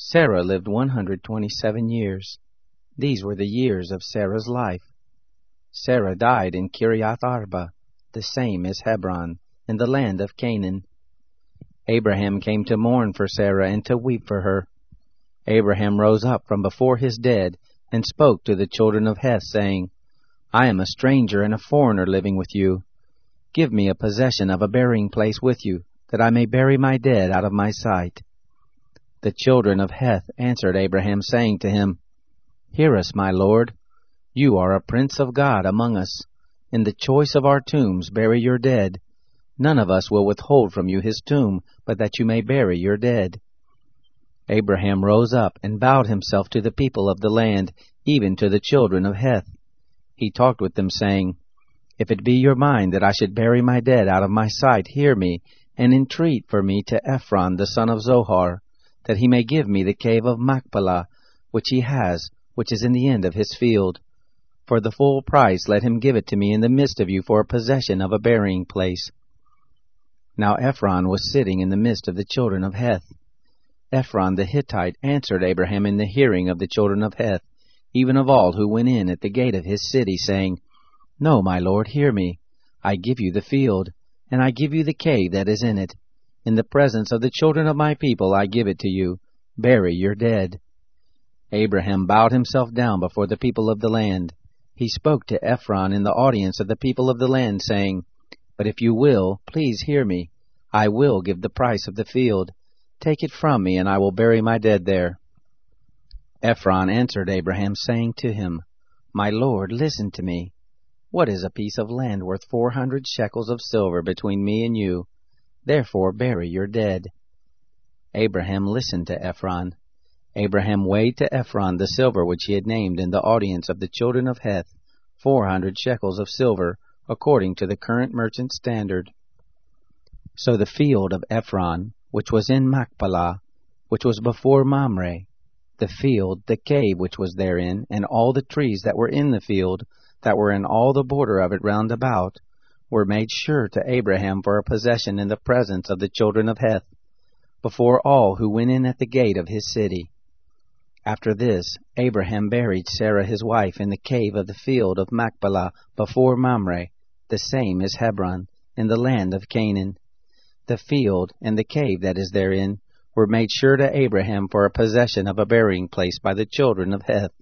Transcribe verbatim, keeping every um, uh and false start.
Sarah lived one hundred twenty-seven years. These were the years of Sarah's life. Sarah died in Kiriath Arba, the same as Hebron, in the land of Canaan. Abraham came to mourn for Sarah and to weep for her. Abraham rose up from before his dead and spoke to the children of Heth, saying, I am a stranger and a foreigner living with you. Give me a possession of a burying place with you, that I may bury my dead out of my sight. The children of Heth answered Abraham, saying to him, Hear us, my lord. You are a prince of God among us. In the choice of our tombs bury your dead. None of us will withhold from you his tomb, but that you may bury your dead. Abraham rose up and bowed himself to the people of the land, even to the children of Heth. He talked with them, saying, If it be your mind that I should bury my dead out of my sight, hear me, and entreat for me to Ephron the son of Zohar, that he may give me the cave of Machpelah, which he has, which is in the end of his field. For the full price let him give it to me in the midst of you for a possession of a burying place. Now Ephron was sitting in the midst of the children of Heth. Ephron the Hittite answered Abraham in the hearing of the children of Heth, even of all who went in at the gate of his city, saying, No, my lord, hear me. I give you the field, and I give you the cave that is in it. In the presence of the children of my people I give it to you. Bury your dead. Abraham bowed himself down before the people of the land. He spoke to Ephron in the audience of the people of the land, saying, But if you will, please hear me. I will give the price of the field. Take it from me, and I will bury my dead there. Ephron answered Abraham, saying to him, My lord, listen to me. What is a piece of land worth four hundred shekels of silver between me and you? Therefore bury your dead. Abraham listened to Ephron. Abraham weighed to Ephron the silver which he had named in the audience of the children of Heth, four hundred shekels of silver, according to the current merchant standard. So the field of Ephron, which was in Machpelah, which was before Mamre, the field, the cave which was therein, and all the trees that were in the field, that were in all the border of it round about, were made sure to Abraham for a possession in the presence of the children of Heth, before all who went in at the gate of his city. After this, Abraham buried Sarah his wife in the cave of the field of Machpelah before Mamre, the same as Hebron, in the land of Canaan. The field and the cave that is therein were made sure to Abraham for a possession of a burying place by the children of Heth.